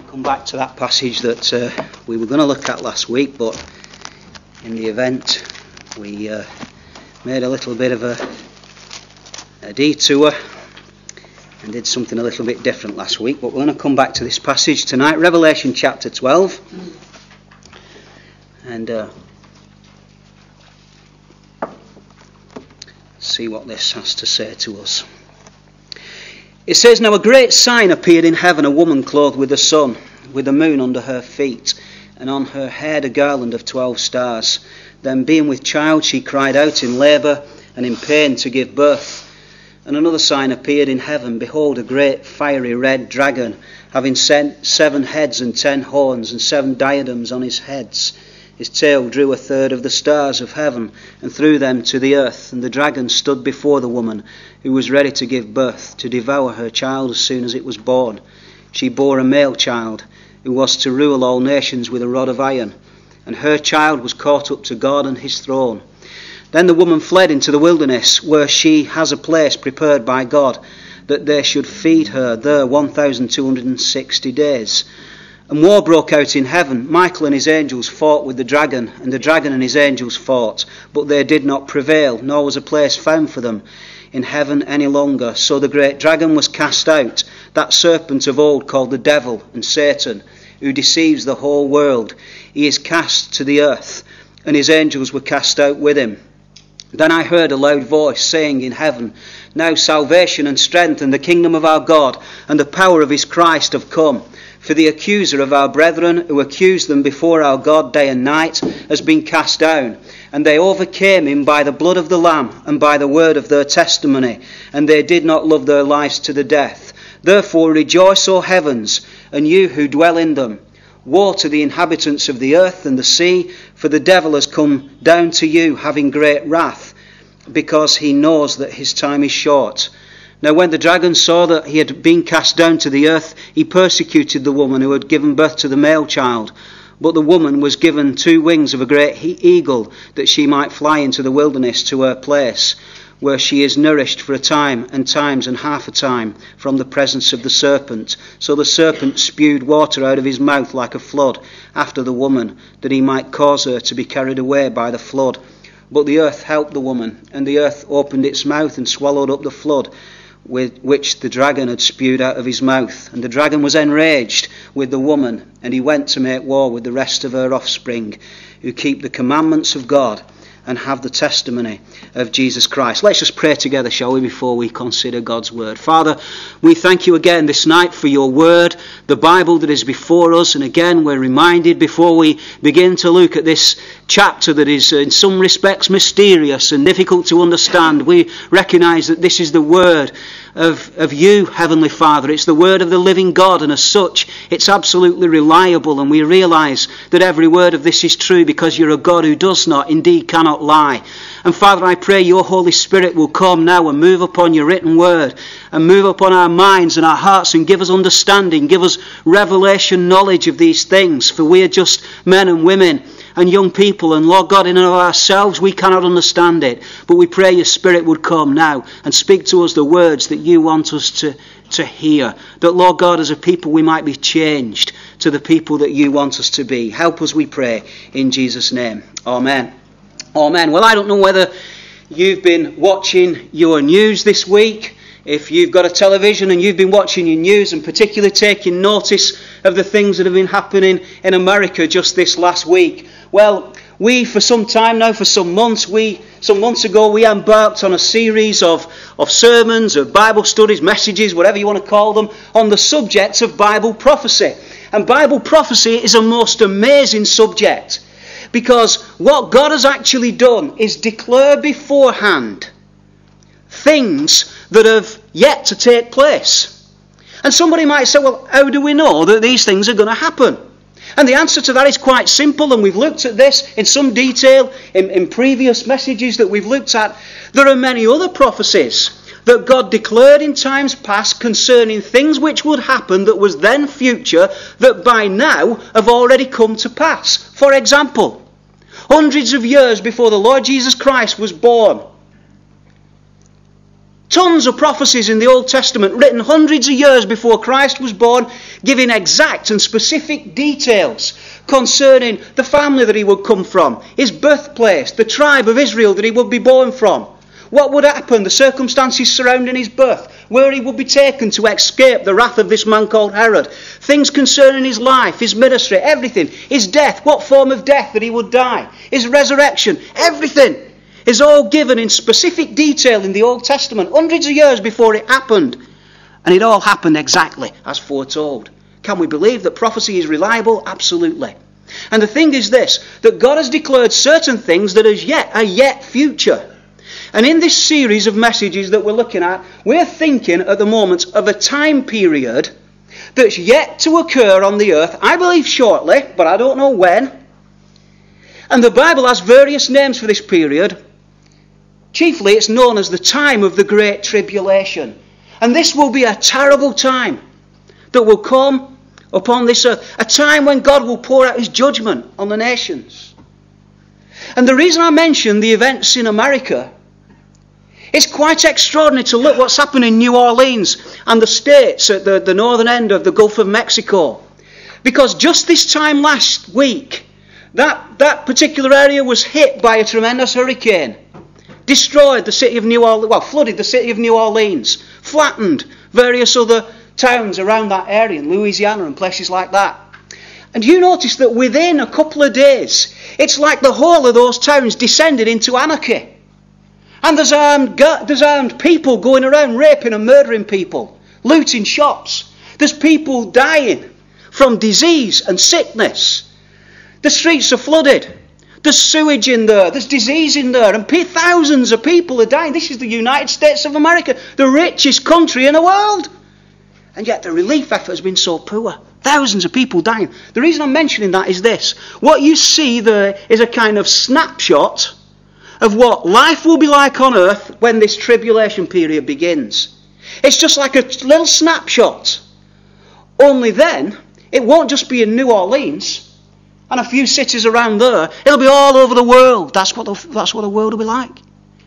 Come back to that passage that we were going to look at last week, but in the event we made a little bit of a detour and did something a little bit different last week. But we're going to come back to this passage tonight, Revelation chapter 12, and see what this has to say to us. It says, "Now a great sign appeared in heaven, a woman clothed with the sun, with the moon under her feet, and on her head a garland of 12 stars. Then being with child, she cried out in labour and in pain to give birth. And another sign appeared in heaven. Behold, a great fiery red dragon, having 7 heads and 10 horns, and 7 diadems on his heads. His tail drew 1/3 of the stars of heaven, and threw them to the earth. And the dragon stood before the woman, who was ready to give birth, to devour her child as soon as it was born. She bore a male child, who was to rule all nations with a rod of iron. And her child was caught up to God and his throne. Then the woman fled into the wilderness, where she has a place prepared by God, that they should feed her there 1,260 days. And war broke out in heaven. Michael and his angels fought with the dragon, and the dragon and his angels fought, but they did not prevail, nor was a place found for them in heaven any longer. So the great dragon was cast out, that serpent of old called the devil and Satan, who deceives the whole world. He is cast to the earth, and his angels were cast out with him. Then I heard a loud voice saying in heaven, Now salvation and strength and the kingdom of our God and the power of his Christ have come. For the accuser of our brethren, who accused them before our God day and night, has been cast down. And they overcame him by the blood of the Lamb and by the word of their testimony, and they did not love their lives to the death. Therefore rejoice, O heavens, and you who dwell in them. Woe to the inhabitants of the earth and the sea, for the devil has come down to you, having great wrath, because he knows that his time is short. Now when the dragon saw that he had been cast down to the earth, he persecuted the woman who had given birth to the male child. But the woman was given 2 wings of a great eagle, that she might fly into the wilderness to her place, where she is nourished for a time and times and half a time from the presence of the serpent. So the serpent spewed water out of his mouth like a flood after the woman, that he might cause her to be carried away by the flood. But the earth helped the woman, and the earth opened its mouth and swallowed up the flood with which the dragon had spewed out of his mouth. And the dragon was enraged with the woman, and he went to make war with the rest of her offspring, who keep the commandments of God and have the testimony of Jesus Christ." Let's just pray together, shall we, before we consider God's word. Father, we thank you again this night for your word, the Bible that is before us. And again, we're reminded before we begin to look at this chapter that is in some respects mysterious and difficult to understand, we recognise that this is the word of you, Heavenly Father. It's the word of the living God, and as such, it's absolutely reliable, and we realise that every word of this is true because you're a God who does not, indeed cannot lie. And Father, I pray your Holy Spirit will come now and move upon your written word and move upon our minds and our hearts and give us understanding, give us revelation knowledge of these things, for we are just men and women and young people, and Lord God, in and of ourselves we cannot understand it, but we pray your Spirit would come now and speak to us the words that you want us to hear, that Lord God, as a people we might be changed to the people that you want us to be. Help us, we pray, in Jesus' name. Amen. Amen. Well, I don't know whether you've been watching your news this week. If you've got a television and you've been watching your news and particularly taking notice of the things that have been happening in America just this last week. Well, we for some time now, for some months ago, we embarked on a series of sermons, of Bible studies, messages, whatever you want to call them, on the subject of Bible prophecy. And Bible prophecy is a most amazing subject, because what God has actually done is declare beforehand things that have yet to take place. And somebody might say, well, how do we know that these things are going to happen? And the answer to that is quite simple, and we've looked at this in some detail in previous messages that we've looked at. There are many other prophecies that God declared in times past concerning things which would happen that was then future, that by now have already come to pass. For example, hundreds of years before the Lord Jesus Christ was born, Tons of prophecies in the Old Testament written hundreds of years before Christ was born, giving exact and specific details concerning the family that he would come from, his birthplace, the tribe of Israel that he would be born from, what would happen, the circumstances surrounding his birth, where he would be taken to escape the wrath of this man called Herod, things concerning his life, his ministry, everything, his death, what form of death that he would die, his resurrection, everything is all given in specific detail in the Old Testament, hundreds of years before it happened. And it all happened exactly as foretold. Can we believe that prophecy is reliable? Absolutely. And the thing is this, that God has declared certain things that are yet future. And in this series of messages that we're looking at, we're thinking at the moment of a time period that's yet to occur on the earth, I believe shortly, but I don't know when. And the Bible has various names for this period. Chiefly it's known as the time of the Great Tribulation. And this will be a terrible time that will come upon this earth. A time when God will pour out his judgment on the nations. And the reason I mention the events in America, it's quite extraordinary to look what's happened in New Orleans and the States at the northern end of the Gulf of Mexico. Because just this time last week, that particular area was hit by a tremendous hurricane. Destroyed the city of New Orleans, flooded the city of New Orleans, flattened various other towns around that area in Louisiana and places like that. And you notice that within a couple of days, it's like the whole of those towns descended into anarchy. And there's armed people going around raping and murdering people, looting shops. There's people dying from disease and sickness. The streets are flooded. There's sewage in there. There's disease in there. And thousands of people are dying. This is the United States of America, the richest country in the world. And yet the relief effort has been so poor. Thousands of people dying. The reason I'm mentioning that is this. What you see there is a kind of snapshot of what life will be like on earth when this tribulation period begins. It's just like a little snapshot. Only then, it won't just be in New Orleans and a few cities around there. It'll be all over the world. That's what the world will be like.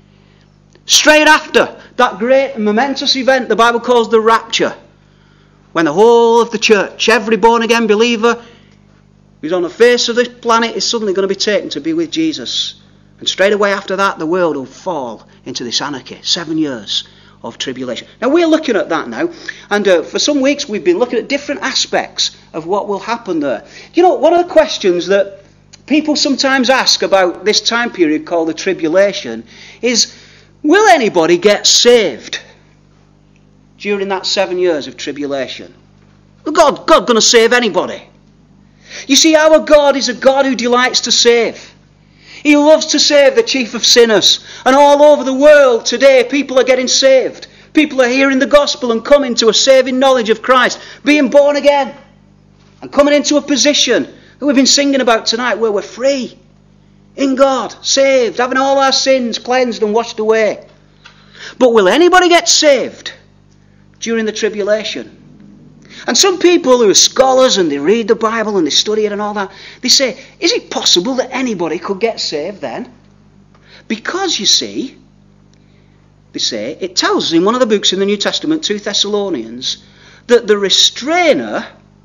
Straight after that great and momentous event the Bible calls the rapture, when the whole of the church, every born-again believer who's on the face of this planet is suddenly going to be taken to be with Jesus. And straight away after that, the world will fall into this anarchy. 7 years of tribulation. Now, we're looking at that now. And for some weeks, we've been looking at different aspects of what will happen there. You know, one of the questions that people sometimes ask about this time period called the tribulation is, will anybody get saved during that 7 years of tribulation? Is God going to save anybody? You see, our God is a God who delights to save. He loves to save the chief of sinners. And all over the world today, people are getting saved. People are hearing the gospel and coming to a saving knowledge of Christ, being born again, and coming into a position that we've been singing about tonight where we're free in God, saved, having all our sins cleansed and washed away. But will anybody get saved during the tribulation? And some people who are scholars and they read the Bible and they study it and all that, they say, is it possible that anybody could get saved then? Because, you see, they say, it tells us in one of the books in the New Testament, 2 Thessalonians, that the restrainer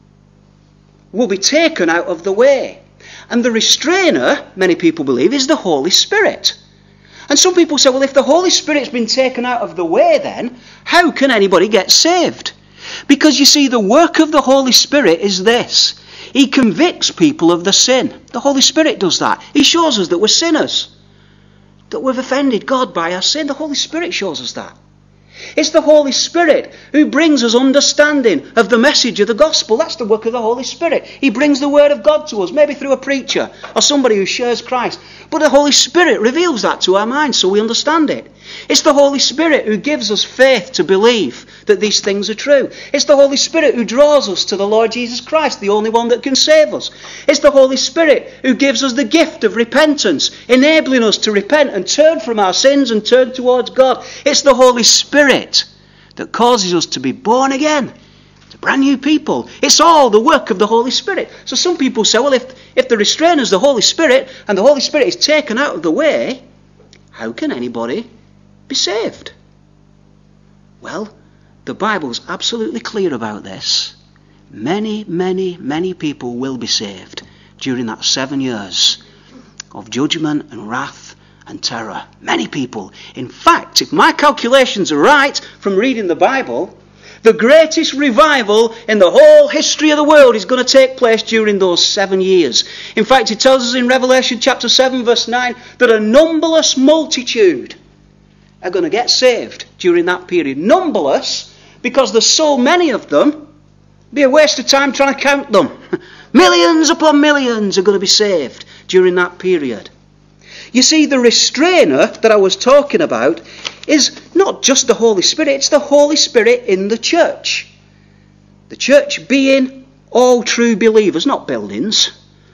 will be taken out of the way. And the restrainer, many people believe, is the Holy Spirit. And some people say, well, if the Holy Spirit's been taken out of the way then, how can anybody get saved? Because you see, the work of the Holy Spirit is this. He convicts people of the sin. The Holy Spirit does that. He shows us that we're sinners, that we've offended God by our sin. The Holy Spirit shows us that. It's the Holy Spirit who brings us understanding of the message of the gospel. That's the work of the Holy Spirit. He brings the word of God to us, maybe through a preacher or somebody who shares Christ. But the Holy Spirit reveals that to our minds so we understand it. It's the Holy Spirit who gives us faith to believe that these things are true. It's the Holy Spirit who draws us to the Lord Jesus Christ, the only one that can save us. It's the Holy Spirit who gives us the gift of repentance, enabling us to repent and turn from our sins and turn towards God. It's the Holy Spirit that causes us to be born again, to brand new people. It's all the work of the Holy Spirit. So some people say, well, if the restrainer is the Holy Spirit and the Holy Spirit is taken out of the way, how can anybody be saved? Well, the Bible's absolutely clear about this. Many, many, many people will be saved during that 7 years of judgment and wrath and terror. Many people. In fact, if my calculations are right from reading the Bible, the greatest revival in the whole history of the world is going to take place during those 7 years. In fact, it tells us in Revelation chapter 7 verse 9 that a numberless multitude are going to get saved during that period. Numberless because there's so many of them, it'd be a waste of time trying to count them. Millions upon millions are going to be saved during that period. You see, the restrainer that I was talking about is not just the Holy Spirit, it's the Holy Spirit in the church. The church being all true believers, not buildings,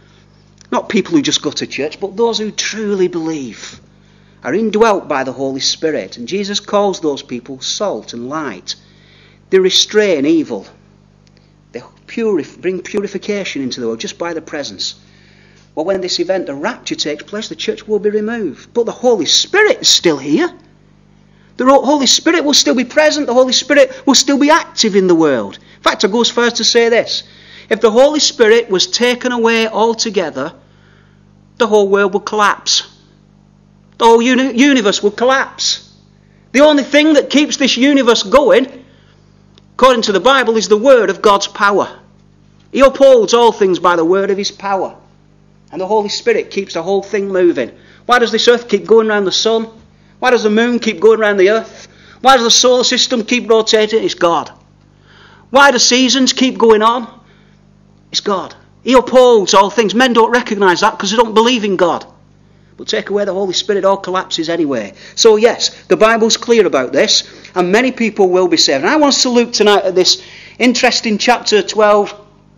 not people who just go to church, but those who truly believe, are indwelt by the Holy Spirit. And Jesus calls those people salt and light. They restrain evil. They bring purification into the world just by the presence. Well, when this event, the rapture, takes place, the church will be removed. But the Holy Spirit is still here. The Holy Spirit will still be present. The Holy Spirit will still be active in the world. In fact, I go as far as to say this. If the Holy Spirit was taken away altogether, the whole world would collapse. The whole universe would collapse. The only thing that keeps this universe going, according to the Bible, is the word of God's power. He upholds all things by the word of his power. And the Holy Spirit keeps the whole thing moving. Why does this earth keep going around the sun? Why does the moon keep going around the earth? Why does the solar system keep rotating? It's God. Why do seasons keep going on? It's God. He upholds all things. Men don't recognise that because they don't believe in God. But take away the Holy Spirit, all collapses anyway. So yes, the Bible's clear about this, and many people will be saved. And I want us to look tonight at this interesting chapter 12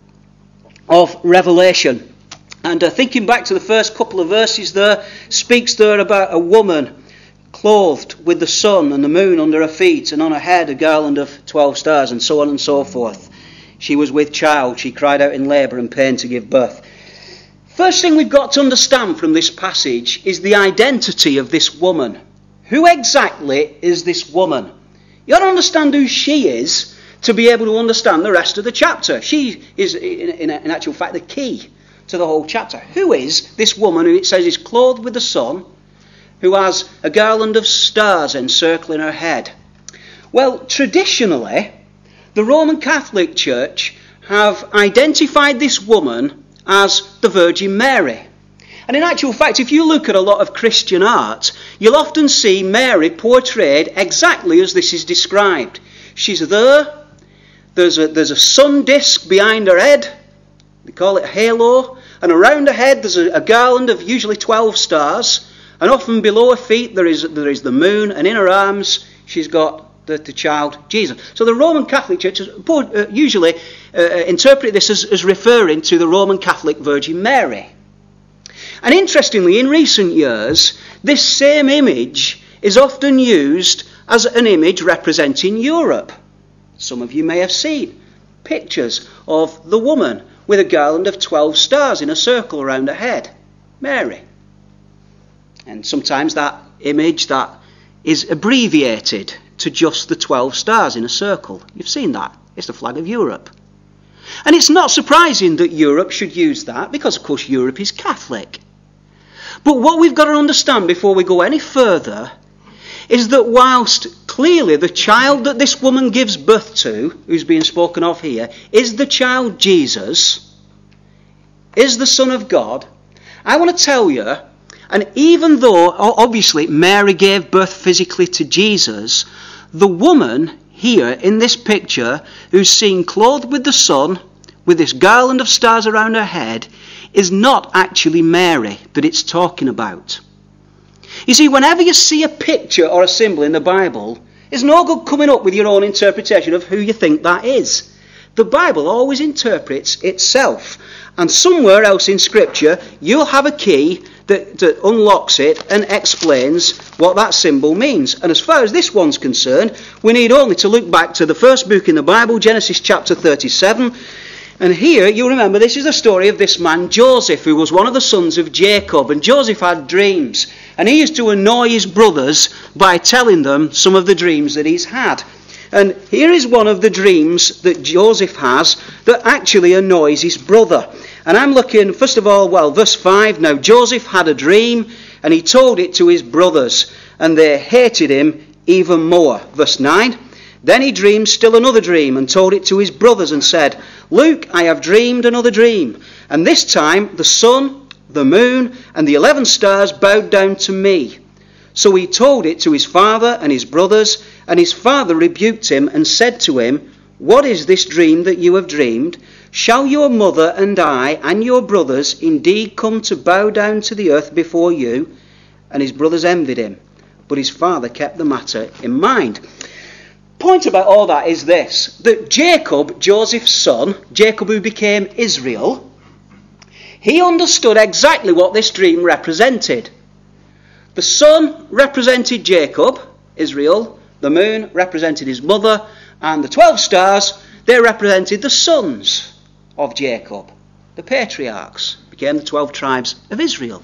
of Revelation. And thinking back to the first couple of verses there, speaks there about a woman clothed with the sun and the moon under her feet, and on her head a garland of 12 stars, and so on and so forth. She was with child. She cried out in labour and pain to give birth. First thing we've got to understand from this passage is the identity of this woman. Who exactly is this woman? You've got to understand who she is to be able to understand the rest of the chapter. She is, in actual fact, the key to the whole chapter. Who is this woman who it says is clothed with the sun, who has a garland of stars encircling her head? Well, traditionally, the Roman Catholic Church have identified this woman as the Virgin Mary. And in actual fact, if you look at a lot of Christian art, you'll often see Mary portrayed exactly as this is described. She's there, there's a sun disk behind her head, they call it a halo, and around her head there's a garland of usually 12 stars, and often below her feet there is the moon, and in her arms she's got the child Jesus. So the Roman Catholic Church usually interpret this as referring to the Roman Catholic Virgin Mary. And interestingly, in recent years, this same image is often used as an image representing Europe. Some of you may have seen pictures of the woman with a garland of 12 stars in a circle around her head, Mary. And sometimes that image that is abbreviated to just the 12 stars in a circle. You've seen that. It's the flag of Europe. And it's not surprising that Europe should use that because, of course, Europe is Catholic. But what we've got to understand before we go any further is that whilst clearly the child that this woman gives birth to, who's being spoken of here, is the child Jesus, is the Son of God, I want to tell you, and even though obviously Mary gave birth physically to Jesus, the woman here in this picture who's seen clothed with the sun, with this garland of stars around her head, is not actually Mary that it's talking about. You see, whenever you see a picture or a symbol in the Bible, it's no good coming up with your own interpretation of who you think that is. The Bible always interprets itself. And somewhere else in Scripture, you'll have a key that unlocks it and explains what that symbol means. And as far as this one's concerned, we need only to look back to the first book in the Bible, Genesis chapter 37. And here, you remember, this is the story of this man, Joseph, who was one of the sons of Jacob. And Joseph had dreams. And he used to annoy his brothers by telling them some of the dreams that he's had. And here is one of the dreams that Joseph has that actually annoys his brother. And I'm looking, first of all, verse 5. Now Joseph had a dream, and he told it to his brothers, and they hated him even more. Verse 9. Then he dreamed still another dream, and told it to his brothers, and said, Look, I have dreamed another dream. And this time the sun, the moon, and the 11 stars bowed down to me. So he told it to his father and his brothers, and his father rebuked him and said to him, What is this dream that you have dreamed? Shall your mother and I and your brothers indeed come to bow down to the earth before you? And his brothers envied him, but his father kept the matter in mind. Point about all that is this, that Jacob, Joseph's son, Jacob who became Israel, he understood exactly what this dream represented. The sun represented Jacob, Israel, the moon represented his mother, and the 12 stars, they represented the sons of Jacob. The patriarchs became the 12 tribes of Israel.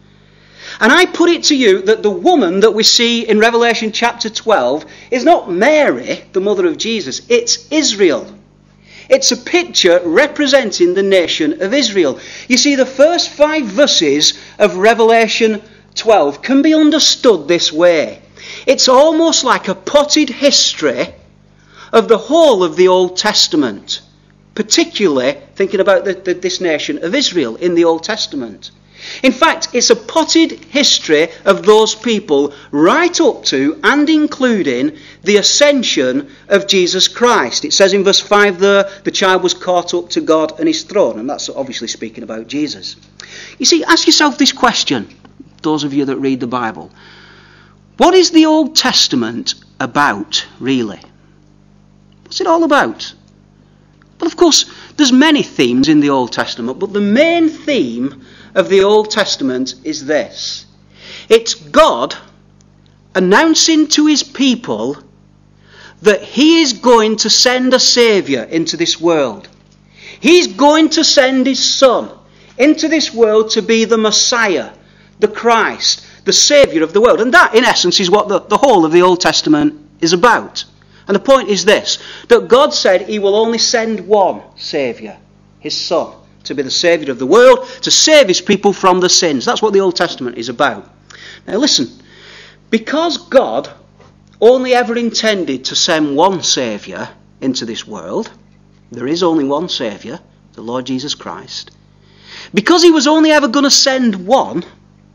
And I put it to you that the woman that we see in Revelation chapter 12 is not Mary, the mother of Jesus, it's Israel. It's a picture representing the nation of Israel. You see, the first 5 verses of Revelation 12 can be understood this way. It's almost like a potted history of the whole of the Old Testament, particularly thinking about this nation of Israel in the Old Testament. In fact, it's a potted history of those people right up to and including the ascension of Jesus Christ. It says in verse 5 there, the child was caught up to God and his throne, and that's obviously speaking about Jesus. You see, ask yourself this question, those of you that read the Bible. What is the Old Testament about, really? What's it all about? Well, of course, there's many themes in the Old Testament, but the main theme of the Old Testament is this. It's God announcing to his people that he is going to send a Saviour into this world. He's going to send his Son into this world to be the Messiah, the Christ, the Saviour of the world. And that, in essence, is what the whole of the Old Testament is about. And the point is this, that God said he will only send one Saviour, his Son, to be the Saviour of the world, to save his people from the sins. That's what the Old Testament is about. Now listen, because God only ever intended to send one Saviour into this world, there is only one Saviour, the Lord Jesus Christ. Because he was only ever going to send one,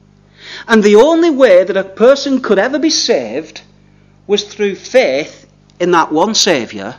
and the only way that a person could ever be saved was through faith in that one Saviour,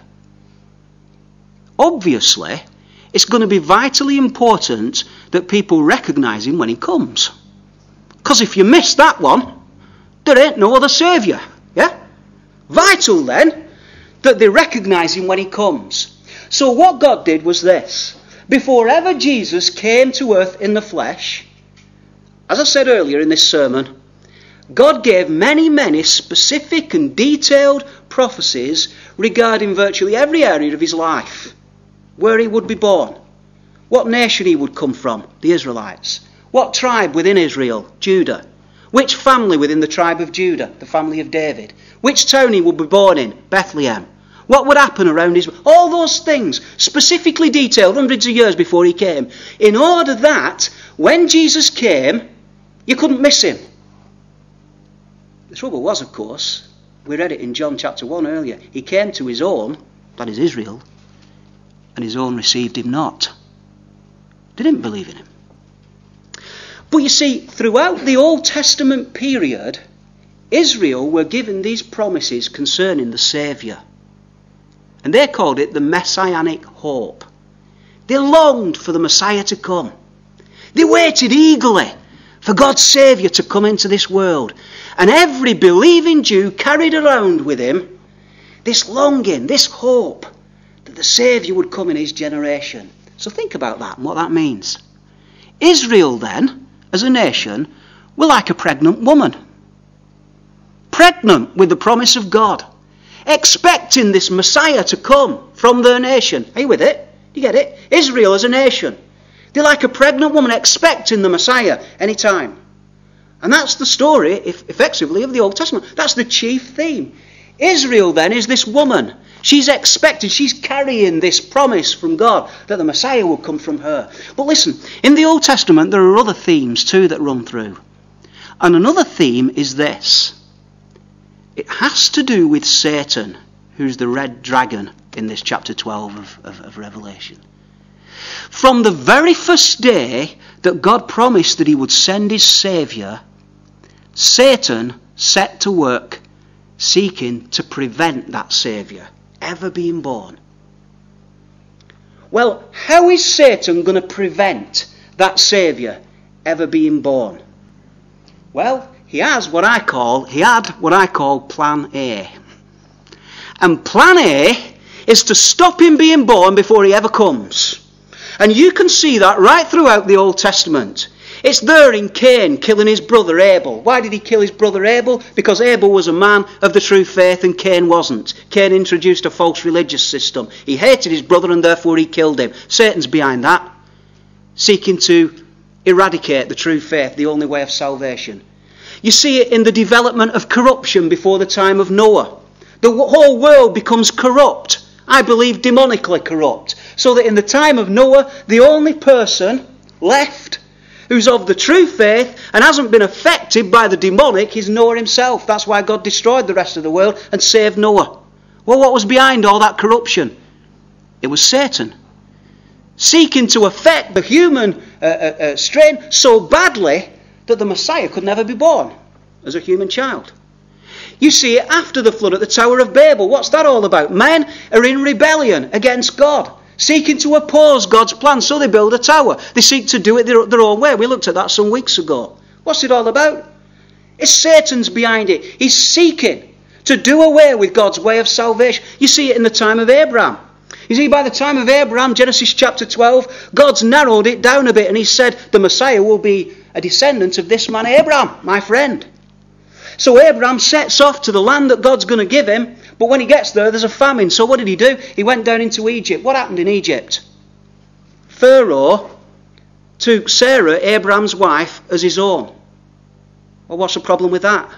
obviously it's going to be vitally important that people recognise him when he comes. Because if you miss that one, there ain't no other Saviour. Yeah? Vital then that they recognise him when he comes. So what God did was this. Before ever Jesus came to earth in the flesh, as I said earlier in this sermon, God gave many, many specific and detailed prophecies regarding virtually every area of his life. Where he would be born, what nation he would come from, the Israelites, what tribe within Israel, Judah, which family within the tribe of Judah, the family of David, which town he would be born in, Bethlehem, what would happen around Israel, all those things specifically detailed hundreds of years before he came, in order that when Jesus came, you couldn't miss him. The trouble was, of course, we read it in John chapter 1 earlier, he came to his own, that is Israel, and his own received him not. They didn't believe in him. But you see, throughout the Old Testament period, Israel were given these promises concerning the Saviour. And they called it the Messianic hope. They longed for the Messiah to come. They waited eagerly for God's Saviour to come into this world. And every believing Jew carried around with him this longing, this hope, that the Saviour would come in his generation. So think about that and what that means. Israel then, as a nation, were like a pregnant woman. Pregnant with the promise of God. Expecting this Messiah to come from their nation. Are you with it? You get it? Israel as a nation. They're like a pregnant woman expecting the Messiah any time. And that's the story, effectively, of the Old Testament. That's the chief theme. Israel then is this woman She's expecting, she's carrying this promise from God that the Messiah will come from her. But listen, in the Old Testament there are other themes too that run through. And another theme is this. It has to do with Satan, who's the red dragon in this chapter 12 of Revelation. From the very first day that God promised that he would send his Saviour, Satan set to work seeking to prevent that Saviour ever being born. Well, how is Satan going to prevent that Saviour ever being born? Well, he had what I call Plan A. And Plan A is to stop him being born before he ever comes. And you can see that right throughout the Old Testament. It's there in Cain killing his brother Abel. Why did he kill his brother Abel? Because Abel was a man of the true faith and Cain wasn't. Cain introduced a false religious system. He hated his brother and therefore he killed him. Satan's behind that, seeking to eradicate the true faith, the only way of salvation. You see it in the development of corruption before the time of Noah. The whole world becomes corrupt. I believe demonically corrupt. So that in the time of Noah, the only person left who's of the true faith and hasn't been affected by the demonic is Noah himself. That's why God destroyed the rest of the world and saved Noah. Well, what was behind all that corruption? It was Satan, seeking to affect the human strain so badly that the Messiah could never be born as a human child. You see it after the flood at the Tower of Babel. What's that all about? Men are in rebellion against God, seeking to oppose God's plan, so they build a tower. They seek to do it their own way. We looked at that some weeks ago. What's it all about? It's Satan's behind it. He's seeking to do away with God's way of salvation. You see it in the time of Abraham. You see, by the time of Abraham, Genesis chapter 12, God's narrowed it down a bit and he said the Messiah will be a descendant of this man Abraham, my friend. So Abraham sets off to the land that God's going to give him, but when he gets there, there's a famine. So what did he do? He went down into Egypt. What happened in Egypt? Pharaoh took Sarah, Abraham's wife, as his own. Well, what's the problem with that?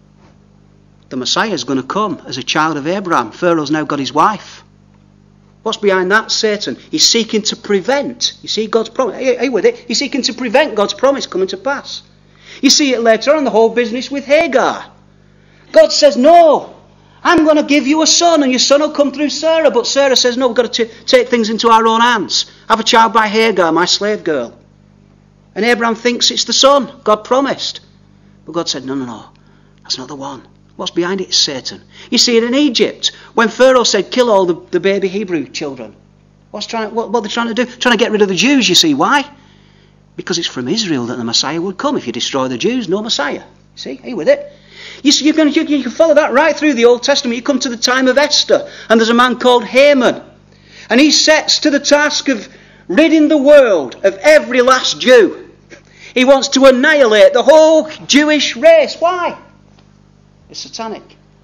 The Messiah is going to come as a child of Abraham. Pharaoh's now got his wife. What's behind that? Satan. He's seeking to prevent, you see, God's promise. Are you with it? He's seeking to prevent God's promise coming to pass. You see it later on, the whole business with Hagar. God says, no, I'm going to give you a son and your son will come through Sarah. But Sarah says, no, we've got to take things into our own hands. Have a child by Hagar, my slave girl. And Abraham thinks it's the son God promised. But God said, no, that's not the one. What's behind it is Satan. You see it in Egypt, when Pharaoh said, kill all the baby Hebrew children. What are they trying to do? Trying to get rid of the Jews, you see. Why? Because it's from Israel that the Messiah would come. If you destroy the Jews, no Messiah. See, are you with it? You can follow that right through the Old Testament. You come to the time of Esther, and there's a man called Haman. And he sets to the task of ridding the world of every last Jew. He wants to annihilate the whole Jewish race. Why? It's satanic.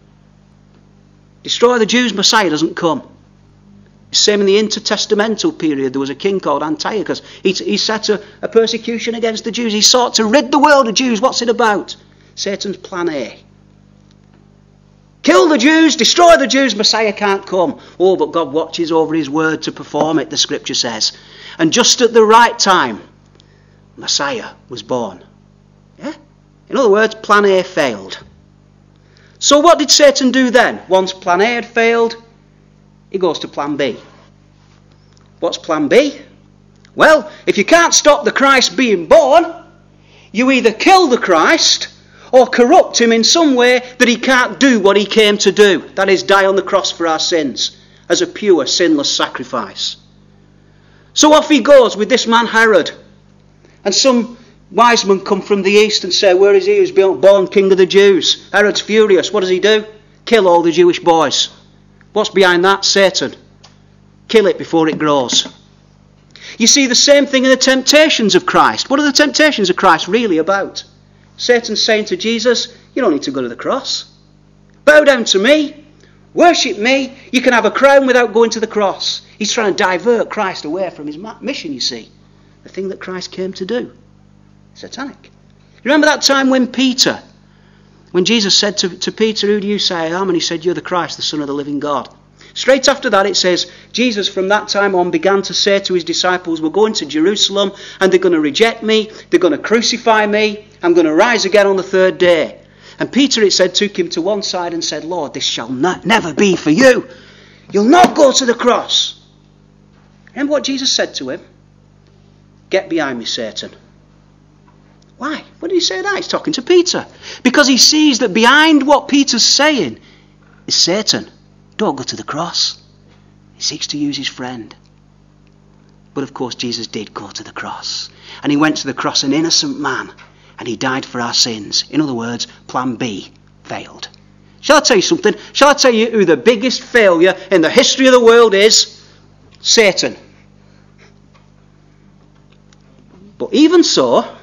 Destroy the Jews, Messiah doesn't come. Same in the intertestamental period, there was a king called Antiochus. He set a persecution against the Jews. He sought to rid the world of Jews. What's it about? Satan's plan A. Kill the Jews, destroy the Jews, Messiah can't come. Oh, but God watches over his word to perform it, the scripture says. And just at the right time, Messiah was born. Yeah? In other words, plan A failed. So what did Satan do then? Once plan A had failed, he goes to plan B. What's plan B? Well, if you can't stop the Christ being born, you either kill the Christ or corrupt him in some way that he can't do what he came to do. That is, die on the cross for our sins as a pure, sinless sacrifice. So off he goes with this man Herod. And some wise men come from the east and say, where is he who's born king of the Jews? Herod's furious. What does he do? Kill all the Jewish boys. What's behind that? Satan. Kill it before it grows. You see the same thing in the temptations of Christ. What are the temptations of Christ really about? Satan's saying to Jesus, you don't need to go to the cross. Bow down to me. Worship me. You can have a crown without going to the cross. He's trying to divert Christ away from his mission, you see. The thing that Christ came to do. Satanic. You remember that time when Jesus said to Peter, who do you say I am? And he said, you're the Christ, the Son of the living God. Straight after that it says, Jesus from that time on began to say to his disciples, we're going to Jerusalem and they're going to reject me, they're going to crucify me, I'm going to rise again on the third day. And Peter, it said, took him to one side and said, Lord, this shall never be for you. You'll not go to the cross. Remember what Jesus said to him? Get behind me, Satan. Why? Why did he say that? He's talking to Peter. Because he sees that behind what Peter's saying is Satan. Don't go to the cross. He seeks to use his friend. But of course Jesus did go to the cross. And he went to the cross an innocent man. And he died for our sins. In other words, plan B failed. Shall I tell you something? Shall I tell you who the biggest failure in the history of the world is? Satan. But even so,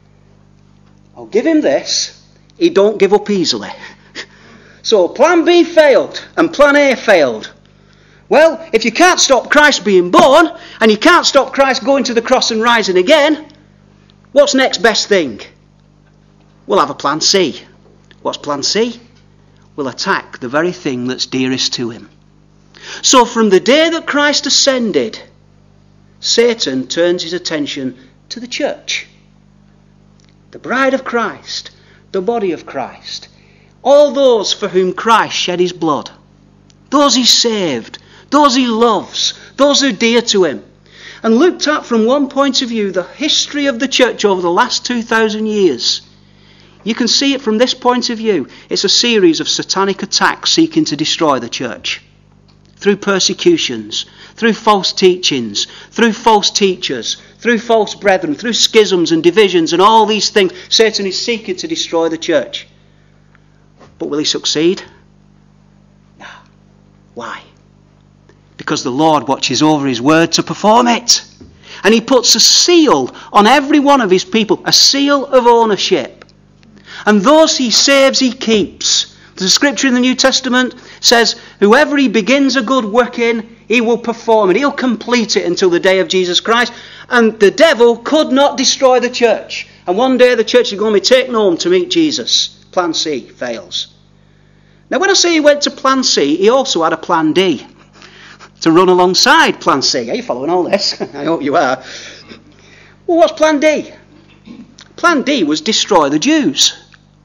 I'll give him this. He don't give up easily. So plan B failed and plan A failed. Well, if you can't stop Christ being born and you can't stop Christ going to the cross and rising again, what's next best thing? We'll have a plan C. What's plan C? We'll attack the very thing that's dearest to him. So from the day that Christ ascended, Satan turns his attention to the church. The bride of Christ, the body of Christ. All those for whom Christ shed his blood. Those he saved, those he loves, those who are dear to him. And looked at from one point of view, the history of the church over the last 2,000 years. You can see it from this point of view. It's a series of satanic attacks seeking to destroy the church. Through persecutions, through false teachings, through false teachers, through false brethren, through schisms and divisions and all these things. Satan is seeking to destroy the church. But will he succeed? No. Why? Because the Lord watches over his word to perform it. And he puts a seal on every one of his people, a seal of ownership. And those he saves, he keeps. The scripture in the New Testament says, whoever he begins a good work in, he will perform it. He'll complete it until the day of Jesus Christ. And the devil could not destroy the church. And one day the church is going to be taken home to meet Jesus. Plan C fails. Now when I say he went to plan C, he also had a plan D. To run alongside plan C. Are you following all this? I hope you are. Well, what's plan D? Plan D was destroy the Jews.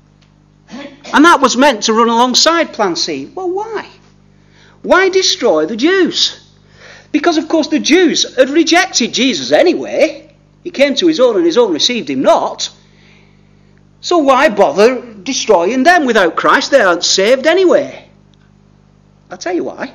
And that was meant to run alongside plan C. Well, why? Why destroy the Jews? Because, of course, the Jews had rejected Jesus anyway. He came to his own and his own received him not. So why bother destroying them without Christ? They aren't saved anyway. I'll tell you why.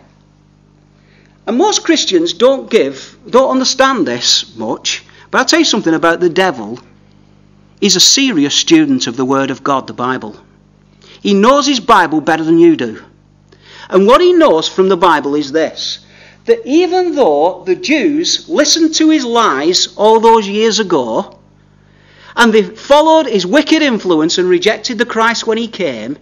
And most Christians don't understand this much. But I'll tell you something about the devil. He's a serious student of the Word of God, the Bible. He knows his Bible better than you do. And what he knows from the Bible is this, that even though the Jews listened to his lies all those years ago, and they followed his wicked influence and rejected the Christ when he came,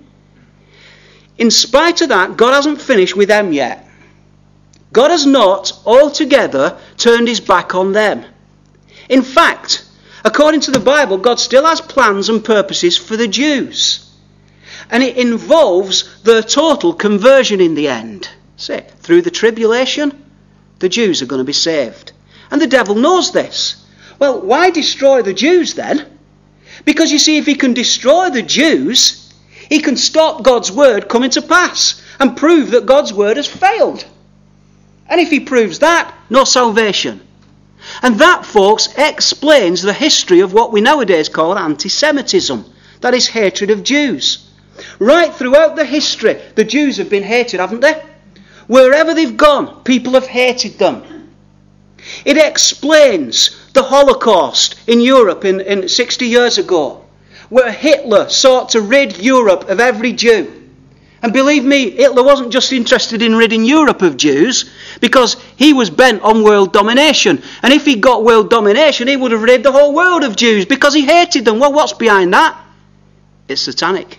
in spite of that, God hasn't finished with them yet. God has not altogether turned his back on them. In fact, according to the Bible, God still has plans and purposes for the Jews. And it involves their total conversion in the end. See, through the tribulation, the Jews are going to be saved. And the devil knows this. Well, why destroy the Jews then? Because you see, if he can destroy the Jews, he can stop God's word coming to pass and prove that God's word has failed. And if he proves that, no salvation. And that, folks, explains the history of what we nowadays call anti-Semitism. That is hatred of Jews. Right throughout the history, the Jews have been hated, haven't they? Wherever they've gone, people have hated them. It explains the Holocaust in Europe in 60 years ago, where Hitler sought to rid Europe of every Jew. And believe me, Hitler wasn't just interested in ridding Europe of Jews, because he was bent on world domination. And if he got world domination, he would have rid the whole world of Jews, because he hated them. Well, what's behind that? It's satanic.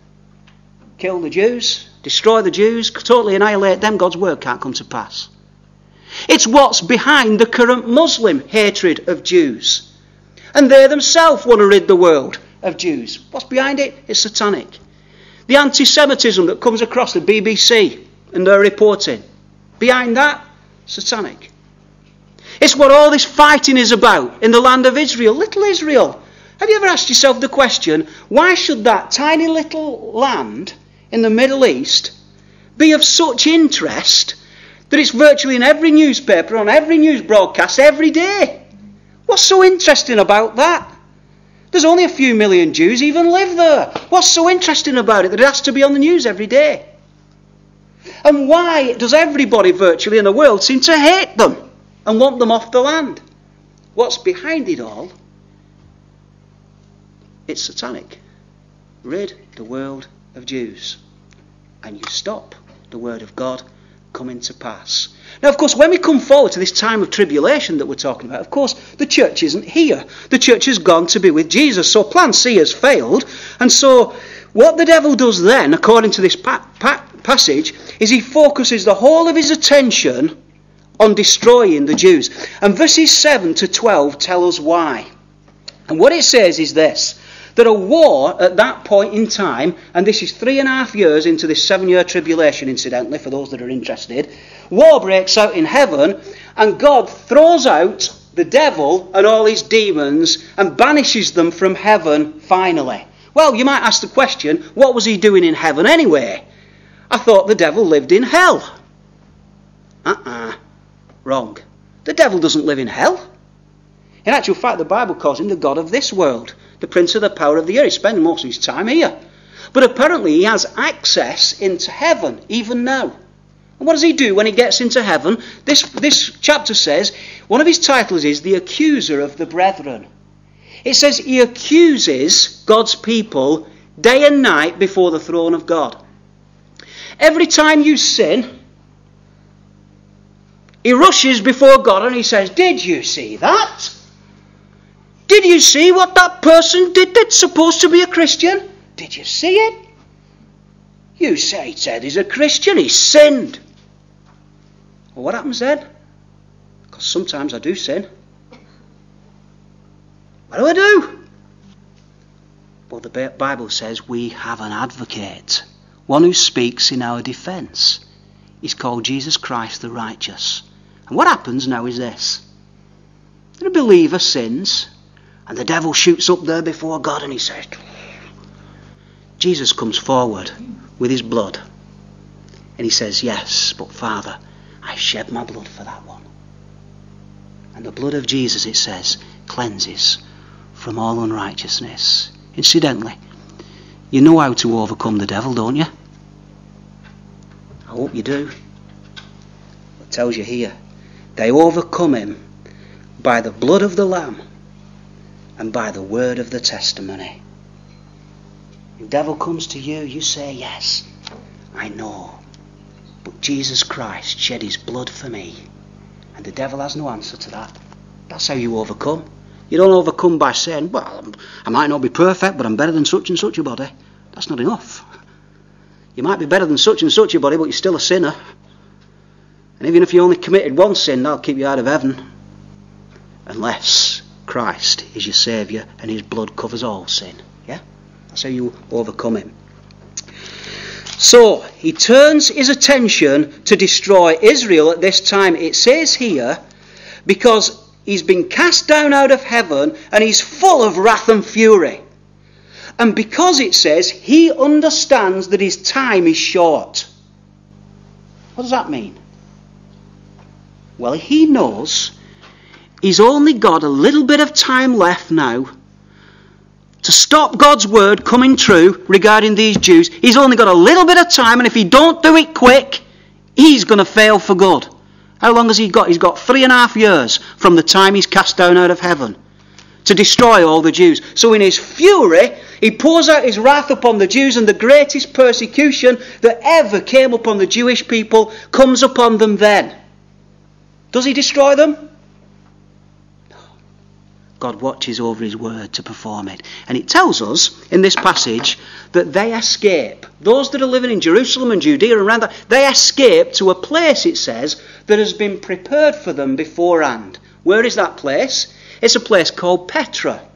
Kill the Jews, destroy the Jews, totally annihilate them, God's word can't come to pass. It's what's behind the current Muslim hatred of Jews. And they themselves want to rid the world of Jews. What's behind it? It's satanic. The anti-Semitism that comes across the BBC and their reporting. Behind that, satanic. It's what all this fighting is about in the land of Israel, little Israel. Have you ever asked yourself the question, why should that tiny little land in the Middle East be of such interest that it's virtually in every newspaper, on every news broadcast, every day? What's so interesting about that? There's only a few million Jews even live there. What's so interesting about it that it has to be on the news every day? And why does everybody virtually in the world seem to hate them and want them off the land? What's behind it all? It's satanic. Rid the world of Jews, and you stop the word of God coming to pass. Now, of course, when we come forward to this time of tribulation that we're talking about, of course, the church isn't here. The church has gone to be with Jesus. So plan C has failed. And so what the devil does then, according to this passage, is he focuses the whole of his attention on destroying the Jews. And verses 7 to 12 tell us why. And what it says is this, that a war at that point in time, and this is 3.5 years into this 7-year tribulation, incidentally, for those that are interested, war breaks out in heaven, and God throws out the devil and all his demons and banishes them from heaven finally. Well, you might ask the question, what was he doing in heaven anyway? I thought the devil lived in hell. Wrong. The devil doesn't live in hell. In actual fact, the Bible calls him the God of this world, the prince of the power of the air. He's spending most of his time here. But apparently he has access into heaven, even now. And what does he do when he gets into heaven? This chapter says, one of his titles is the accuser of the brethren. It says he accuses God's people day and night before the throne of God. Every time you sin, he rushes before God and he says, did you see that? Did you see what that person did that's supposed to be a Christian? Did you see it? You say Ted is a Christian, he sinned. Well, what happens then? Because sometimes I do sin. What do? Well, the Bible says we have an advocate, one who speaks in our defence. He's called Jesus Christ the righteous. And what happens now is this. The believer sins, and the devil shoots up there before God and he says, Jesus comes forward with his blood. And he says, yes, but Father, I shed my blood for that one. And the blood of Jesus, it says, cleanses from all unrighteousness. Incidentally, you know how to overcome the devil, don't you? I hope you do. It tells you here. They overcome him by the blood of the Lamb and by the word of the testimony. The devil comes to you, you say, yes, I know. But Jesus Christ shed his blood for me. And the devil has no answer to that. That's how you overcome. You don't overcome by saying, well, I might not be perfect, but I'm better than such and such a body. That's not enough. You might be better than such and such a body, but you're still a sinner. And even if you only committed one sin, that'll keep you out of heaven. Unless Christ is your Saviour and his blood covers all sin. Yeah? That's how you overcome him. So, he turns his attention to destroy Israel at this time. It says here, because he's been cast down out of heaven and he's full of wrath and fury. And because it says he understands that his time is short. What does that mean? Well, he knows he's only got a little bit of time left now to stop God's word coming true regarding these Jews. He's only got a little bit of time, and if he don't do it quick, he's going to fail for good. How long has he got? He's got 3.5 years from the time he's cast down out of heaven to destroy all the Jews. So in his fury, he pours out his wrath upon the Jews, and the greatest persecution that ever came upon the Jewish people comes upon them then. Does he destroy them? No. God watches over his word to perform it. And it tells us in this passage that they escape. Those that are living in Jerusalem and Judea and around that, they escape to a place, it says, that has been prepared for them beforehand. Where is that place? It's a place called Petra.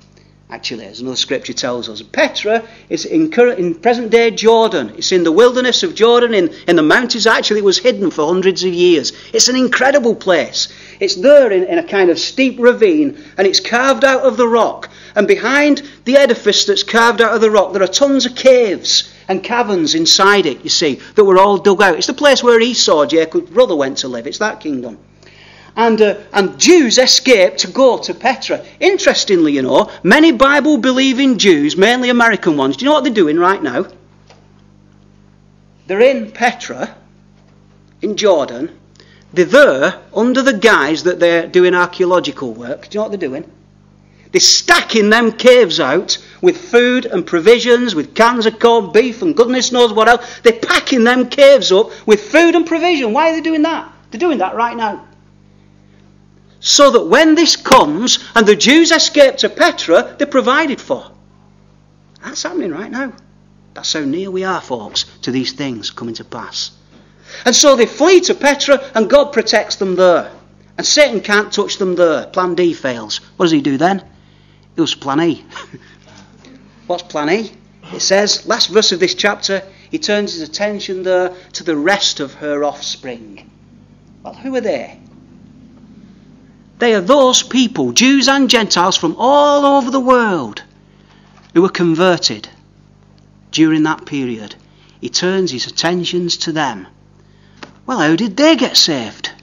actually, as another scripture tells us. Petra is in present-day Jordan. It's in the wilderness of Jordan, in the mountains. Actually, it was hidden for hundreds of years. It's an incredible place. It's there in a kind of steep ravine, and it's carved out of the rock. And behind the edifice that's carved out of the rock, there are tons of caves and caverns inside it, you see, that were all dug out. It's the place where Esau, Jacob's brother, went to live. It's that kingdom. And Jews escaped to go to Petra. Interestingly, you know, many Bible-believing Jews, mainly American ones, do you know what they're doing right now? They're in Petra, in Jordan. They're there under the guise that they're doing archaeological work. Do you know what they're doing? They're stacking them caves out with food and provisions, with cans of corned beef and goodness knows what else. They're packing them caves up with food and provision. Why are they doing that? They're doing that right now. So that when this comes and the Jews escape to Petra, they're provided for. That's happening right now. That's how near we are, folks, to these things coming to pass. And so they flee to Petra and God protects them there. And Satan can't touch them there. Plan D fails. What does he do then? It was plan E. What's plan E? It says, last verse of this chapter, he turns his attention there to the rest of her offspring. Well, who are they? They are those people, Jews and Gentiles from all over the world, who were converted during that period. He turns his attentions to them. Well, how did they get saved?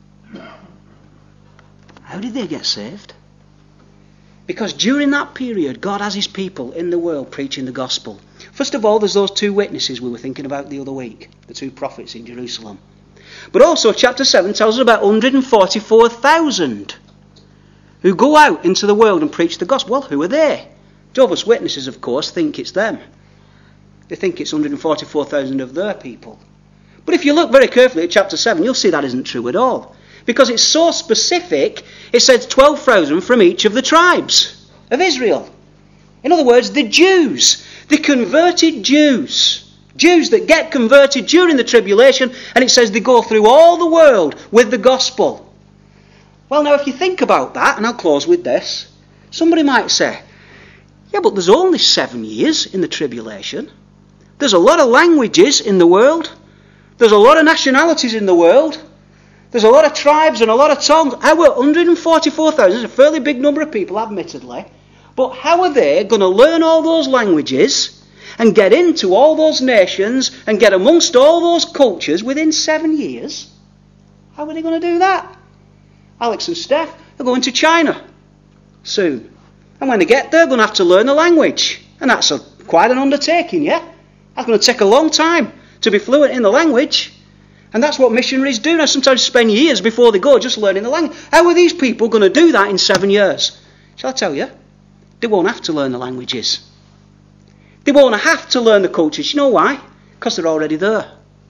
How did they get saved? Because during that period, God has his people in the world preaching the gospel. First of all, there's those two witnesses we were thinking about the other week, the two prophets in Jerusalem. But also, chapter 7 tells us about 144,000 who go out into the world and preach the gospel. Well, who are they? Jehovah's Witnesses, of course, think it's them. They think it's 144,000 of their people. But if you look very carefully at chapter 7, you'll see that isn't true at all. Because it's so specific, it says 12,000 from each of the tribes of Israel. In other words, the Jews, the converted Jews. Jews that get converted during the tribulation, and it says they go through all the world with the gospel. Well, now, if you think about that, and I'll close with this, somebody might say, yeah, but there's only 7 years in the tribulation. There's a lot of languages in the world. There's a lot of nationalities in the world. There's a lot of tribes and a lot of tongues. Our 144,000 is a fairly big number of people, admittedly. But how are they going to learn all those languages and get into all those nations and get amongst all those cultures within 7 years? How are they going to do that? Alex and Steph are going to China soon. And when they get there, they're going to have to learn the language. And that's quite an undertaking, yeah? That's going to take a long time to be fluent in the language. And that's what missionaries do. Now, sometimes spend years before they go just learning the language. How are these people going to do that in 7 years? Shall I tell you? They won't have to learn the languages. They won't have to learn the cultures. You know why? Because they're already there.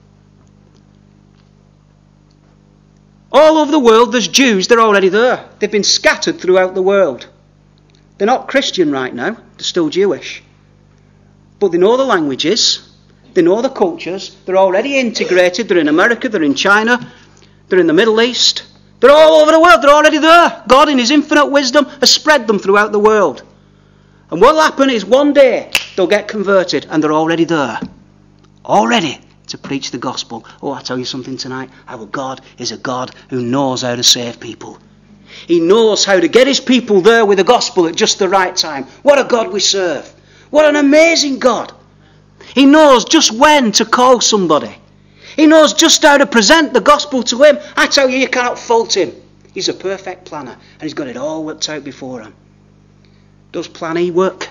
All over the world, there's Jews. They're already there. They've been scattered throughout the world. They're not Christian right now. They're still Jewish. But they know the languages. They know the cultures. They're already integrated. They're in America. They're in China. They're in the Middle East. They're all over the world. They're already there. God, in his infinite wisdom, has spread them throughout the world. And what will happen is one day they'll get converted and they're already there. Already to preach the gospel. Oh, I'll tell you something tonight. Our God is a God who knows how to save people. He knows how to get his people there with the gospel at just the right time. What a God we serve. What an amazing God. He knows just when to call somebody. He knows just how to present the gospel to him. I tell you, you cannot fault him. He's a perfect planner and he's got it all worked out before him. Does plan E work?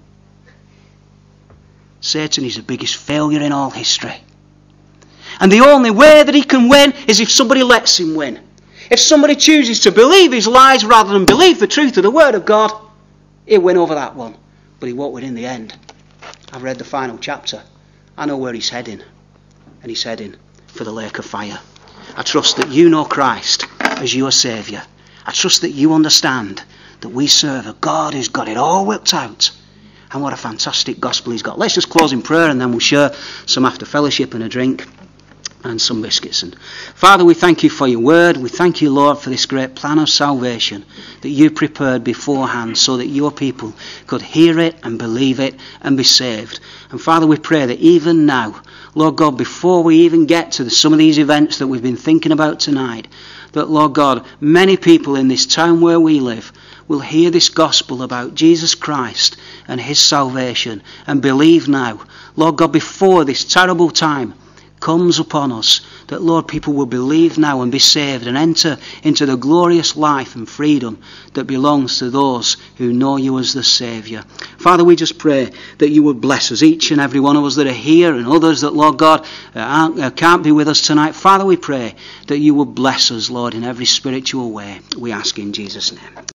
Satan is the biggest failure in all history. And the only way that he can win is if somebody lets him win. If somebody chooses to believe his lies rather than believe the truth of the word of God, he'll win over that one. But he won't win in the end. I've read the final chapter. I know where he's heading. And he's heading for the lake of fire. I trust that you know Christ as your Saviour. I trust that you understand that we serve a God who's got it all worked out. And what a fantastic gospel he's got. Let's just close in prayer and then we'll share some after fellowship and a drink. and some biscuits. And Father, we thank you for your word. We thank you, Lord, for this great plan of salvation that you prepared beforehand so that your people could hear it and believe it and be saved. And Father, we pray that even now, Lord God, before we even get to some of these events that we've been thinking about tonight, that, Lord God, many people in this town where we live will hear this gospel about Jesus Christ and his salvation and believe now. Lord God, before this terrible time comes upon us, that, Lord, people will believe now and be saved and enter into the glorious life and freedom that belongs to those who know you as the Saviour. Father, we just pray that you would bless us, each and every one of us that are here and others that, Lord God, can't be with us tonight. Father, we pray that you would bless us, Lord, in every spiritual way. We ask in Jesus' name.